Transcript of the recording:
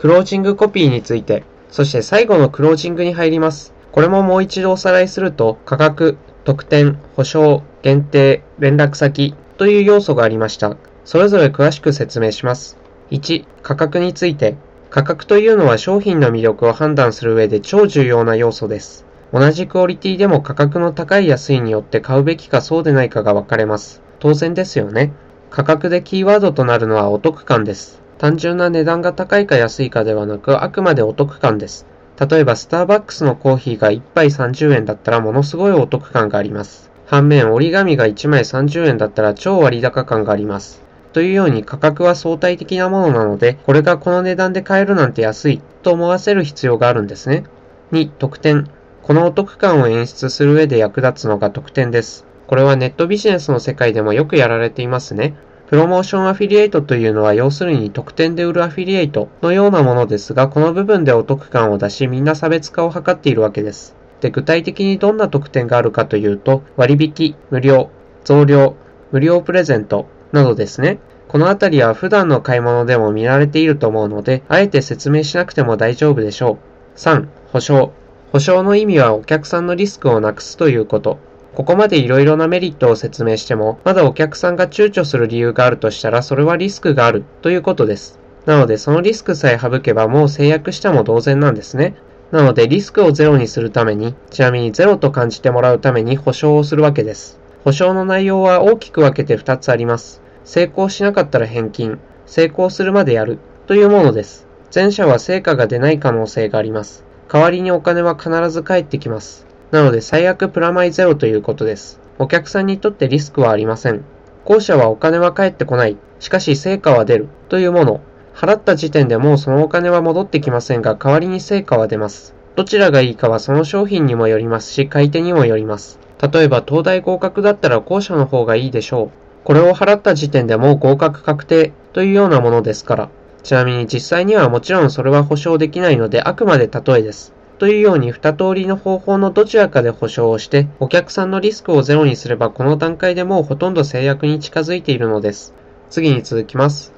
クロージングコピーについて、そして最後のクロージングに入ります。これももう一度おさらいすると、価格、特典、保証、限定、連絡先という要素がありました。それぞれ詳しく説明します。1、価格について。価格というのは商品の魅力を判断する上で超重要な要素です。同じクオリティでも価格の高い安いによって買うべきかそうでないかが分かれます。当然ですよね。価格でキーワードとなるのはお得感です。単純な値段が高いか安いかではなく、あくまでお得感です。例えばスターバックスのコーヒーが1杯30円だったらものすごいお得感があります。反面折り紙が1枚30円だったら超割高感があります。というように価格は相対的なものなので、これがこの値段で買えるなんて安いと思わせる必要があるんですね。2、特典。このお得感を演出する上で役立つのが特典です。これはネットビジネスの世界でもよくやられていますね。プロモーションアフィリエイトというのは要するに特典で売るアフィリエイトのようなものですが、この部分でお得感を出しみんな差別化を図っているわけです。で、具体的にどんな特典があるかというと、割引、無料、増量、無料プレゼントなどですね。このあたりは普段の買い物でも見られていると思うので、あえて説明しなくても大丈夫でしょう。3、保証。保証の意味はお客さんのリスクをなくすということ。ここまでいろいろなメリットを説明しても、まだお客さんが躊躇する理由があるとしたら、それはリスクがあるということです。なので、そのリスクさえ省けばもう制約したも同然なんですね。なので、リスクをゼロにするために、ちなみにゼロと感じてもらうために保証をするわけです。保証の内容は大きく分けて2つあります。成功しなかったら返金、成功するまでやるというものです。前者は成果が出ない可能性があります。代わりにお金は必ず返ってきます。なので最悪プラマイゼロということです。お客さんにとってリスクはありません。後者はお金は返ってこない。しかし成果は出るというもの。払った時点でもうそのお金は戻ってきませんが、代わりに成果は出ます。どちらがいいかはその商品にもよりますし、買い手にもよります。例えば東大合格だったら後者の方がいいでしょう。これを払った時点でもう合格確定というようなものですから。ちなみに実際にはもちろんそれは保証できないのであくまで例えです。というように2通りの方法のどちらかで保証をしてお客さんのリスクをゼロにすればこの段階でもうほとんど制約に近づいているのです。次に続きます。